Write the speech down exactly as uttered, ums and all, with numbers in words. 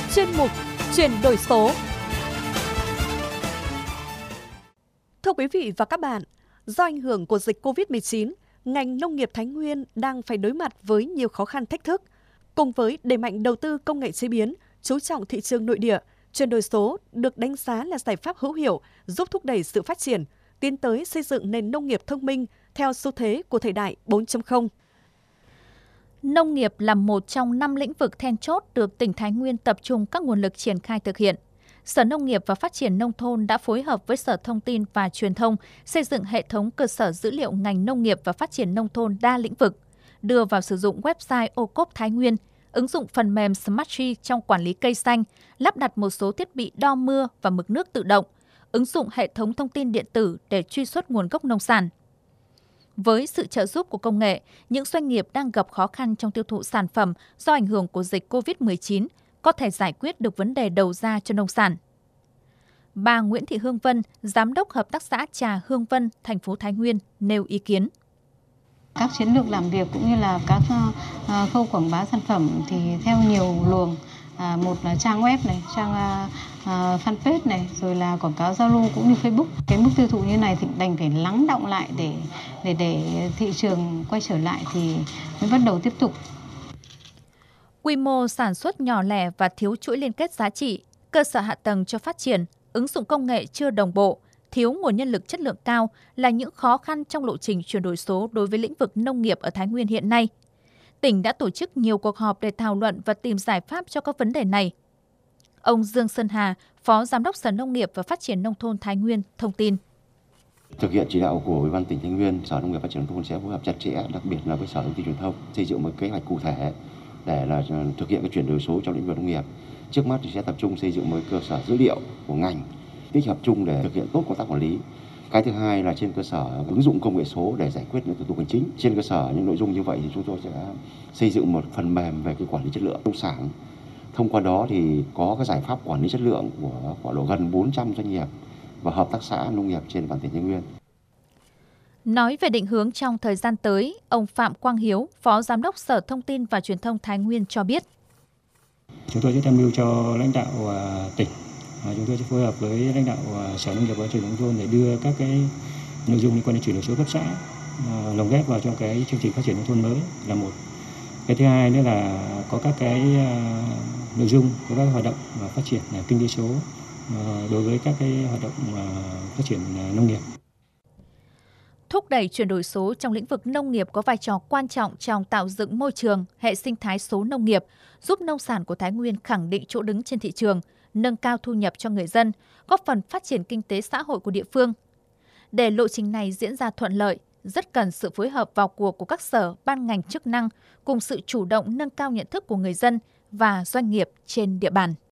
chuyên mục Chuyển đổi số. Thưa quý vị và các bạn, do ảnh hưởng của dịch cô vít mười chín, ngành nông nghiệp Thái Nguyên đang phải đối mặt với nhiều khó khăn thách thức. Cùng với đẩy mạnh đầu tư công nghệ chế biến, chú trọng thị trường nội địa, chuyển đổi số được đánh giá là giải pháp hữu hiệu giúp thúc đẩy sự phát triển, tiến tới xây dựng nền nông nghiệp thông minh theo xu thế của thời đại bốn chấm không. Nông nghiệp là một trong năm lĩnh vực then chốt được tỉnh Thái Nguyên tập trung các nguồn lực triển khai thực hiện. Sở Nông nghiệp và Phát triển Nông thôn đã phối hợp với Sở Thông tin và Truyền thông xây dựng hệ thống cơ sở dữ liệu ngành nông nghiệp và phát triển nông thôn đa lĩnh vực, đưa vào sử dụng website ô cốp Thái Nguyên, ứng dụng phần mềm SmartTree trong quản lý cây xanh, lắp đặt một số thiết bị đo mưa và mực nước tự động, ứng dụng hệ thống thông tin điện tử để truy xuất nguồn gốc nông sản. Với sự trợ giúp của công nghệ, những doanh nghiệp đang gặp khó khăn trong tiêu thụ sản phẩm do ảnh hưởng của dịch cô vít mười chín có thể giải quyết được vấn đề đầu ra cho nông sản. Bà Nguyễn Thị Hương Vân, Giám đốc Hợp tác xã Trà Hương Vân, thành phố Thái Nguyên nêu ý kiến. Các chiến lược làm việc cũng như là các uh, khâu quảng bá sản phẩm thì theo nhiều luồng. À, một là trang web này, trang uh, fanpage này, rồi là quảng cáo Zalo cũng như Facebook. Cái mức tiêu thụ như này thì đành phải lắng đọng lại để để để thị trường quay trở lại thì mới bắt đầu tiếp tục. Quy mô sản xuất nhỏ lẻ và thiếu chuỗi liên kết giá trị, cơ sở hạ tầng cho phát triển, ứng dụng công nghệ chưa đồng bộ, thiếu nguồn nhân lực chất lượng cao là những khó khăn trong lộ trình chuyển đổi số đối với lĩnh vực nông nghiệp ở Thái Nguyên hiện nay. Tỉnh đã tổ chức nhiều cuộc họp để thảo luận và tìm giải pháp cho các vấn đề này. Ông Dương Sơn Hà, Phó Giám đốc Sở Nông nghiệp và Phát triển Nông thôn Thái Nguyên thông tin. Thực hiện chỉ đạo của Ủy ban tỉnh Thái Nguyên, Sở Nông nghiệp Phát triển Nông thôn sẽ phối hợp chặt chẽ, đặc biệt là với Sở Thông tin Truyền thông, xây dựng một kế hoạch cụ thể để là thực hiện cái chuyển đổi số trong lĩnh vực nông nghiệp. Trước mắt thì sẽ tập trung xây dựng một cơ sở dữ liệu của ngành, tích hợp chung để thực hiện tốt công tác quản lý. Cái thứ hai là trên cơ sở ứng dụng công nghệ số để giải quyết những thủ tục hành chính. Trên cơ sở những nội dung như vậy thì chúng tôi sẽ xây dựng một phần mềm về cái quản lý chất lượng nông sản. Thông qua đó thì có cái giải pháp quản lý chất lượng của khoảng độ gần bốn trăm doanh nghiệp và hợp tác xã nông nghiệp trên địa bàn tỉnh Thái Nguyên. Nói về định hướng trong thời gian tới, ông Phạm Quang Hiếu, Phó Giám đốc Sở Thông tin và Truyền thông Thái Nguyên cho biết. Chúng tôi sẽ tham mưu cho lãnh đạo tỉnh. Chúng tôi sẽ phối hợp với lãnh đạo Sở Nông nghiệp và Phát triển Nông thôn để đưa các cái nội dung liên quan đến chuyển đổi số cấp xã lồng ghép vào trong cái chương trình phát triển nông thôn mới là một. Cái thứ hai nữa là có các cái nội dung, có các hoạt động phát triển kinh tế số đối với các cái hoạt động phát triển nông nghiệp. Thúc đẩy chuyển đổi số trong lĩnh vực nông nghiệp có vai trò quan trọng trong tạo dựng môi trường, hệ sinh thái số nông nghiệp, giúp nông sản của Thái Nguyên khẳng định chỗ đứng trên thị trường, nâng cao thu nhập cho người dân, góp phần phát triển kinh tế xã hội của địa phương. Để lộ trình này diễn ra thuận lợi, rất cần sự phối hợp vào cuộc của các sở, ban ngành chức năng cùng sự chủ động nâng cao nhận thức của người dân và doanh nghiệp trên địa bàn.